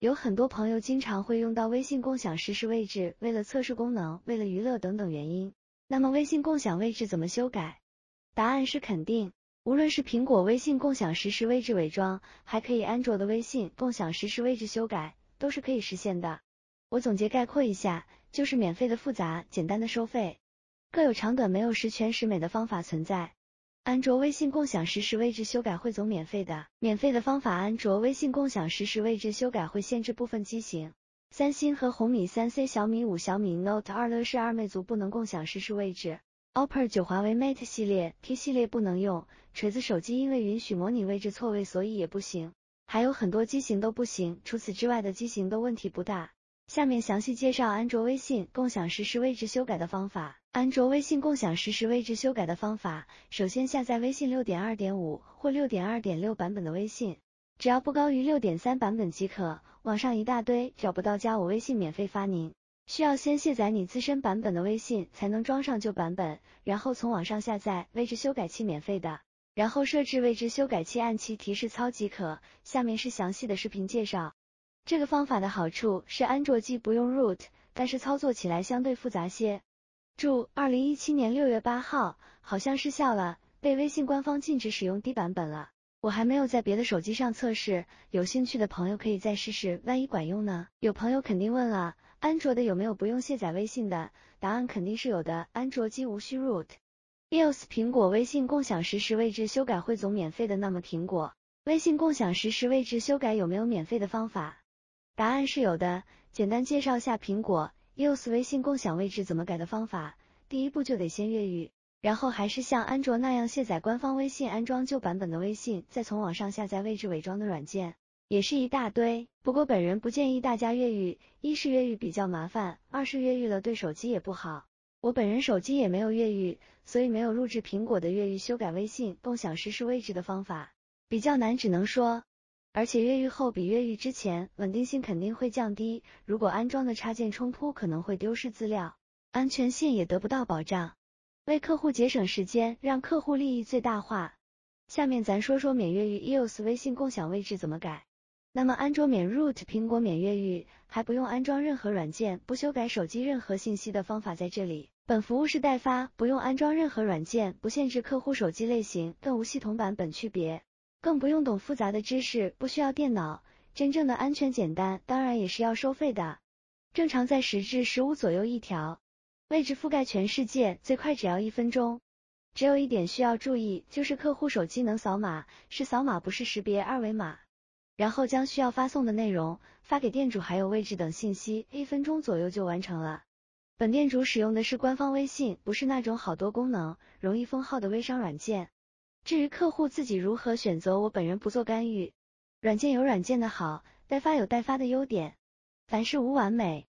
有很多朋友经常会用到微信共享实时位置，为了测试功能，为了娱乐等等原因。那么微信共享位置怎么修改？答案是肯定。无论是苹果微信共享实时位置伪装，还可以安卓的微信共享实时位置修改，都是可以实现的。我总结概括一下，就是免费的复杂，简单的收费，各有长短，没有十全十美的方法存在。安卓微信共享实时位置修改汇总免费的方法，安卓微信共享实时位置修改会限制部分机型。三星和红米 3C、小米5、小米 Note 2、乐视2、魅族不能共享实时位置。OPPO 9、华为 Mate 系列、P 系列不能用，锤子手机因为允许模拟位置错位，所以也不行。还有很多机型都不行，除此之外的机型都问题不大。下面详细介绍安卓微信共享实时位置修改的方法。安卓微信共享实时位置修改的方法，首先下载微信 6.2.5 或 6.2.6 版本的微信，只要不高于 6.3 版本即可，网上一大堆，找不到加我微信免费发您。需要先卸载你自身版本的微信才能装上旧版本，然后从网上下载位置修改器，免费的，然后设置位置修改器，按其提示操即可。下面是详细的视频介绍。这个方法的好处是安卓机不用 root， 但是操作起来相对复杂些。注：2017年6月8号，好像失效了，被微信官方禁止使用低版本了。我还没有在别的手机上测试，有兴趣的朋友可以再试试，万一管用呢？有朋友肯定问了，安卓的有没有不用卸载微信的？答案肯定是有的，安卓机无需 root。iOS 苹果微信共享实时位置修改汇总免费的，那么苹果微信共享实时位置修改有没有免费的方法？答案是有的，简单介绍下苹果 iOS 微信共享位置怎么改的方法。第一步就得先越狱，然后还是像安卓那样卸载官方微信，安装旧版本的微信，再从网上下载位置伪装的软件，也是一大堆。不过本人不建议大家越狱，一是越狱比较麻烦，二是越狱了对手机也不好。我本人手机也没有越狱，所以没有录制苹果的越狱修改微信共享实时位置的方法，比较难只能说。而且越狱后比越狱之前稳定性肯定会降低，如果安装的插件冲突可能会丢失资料，安全性也得不到保障。为客户节省时间，让客户利益最大化。下面咱说说免越狱 iOS 微信共享位置怎么改。那么安卓免 root， 苹果免越狱，还不用安装任何软件，不修改手机任何信息的方法在这里。本服务是代发，不用安装任何软件，不限制客户手机类型，更无系统版本区别。更不用懂复杂的知识，不需要电脑，真正的安全简单，当然也是要收费的。正常在10至15左右一条，位置覆盖全世界，最快只要1分钟。只有一点需要注意，就是客户手机能扫码，是扫码不是识别二维码。然后将需要发送的内容发给店主，还有位置等信息，1分钟左右就完成了。本店主使用的是官方微信，不是那种好多功能容易封号的微商软件。至于客户自己如何选择，我本人不做干预。软件有软件的好，代发有代发的优点，凡事无完美。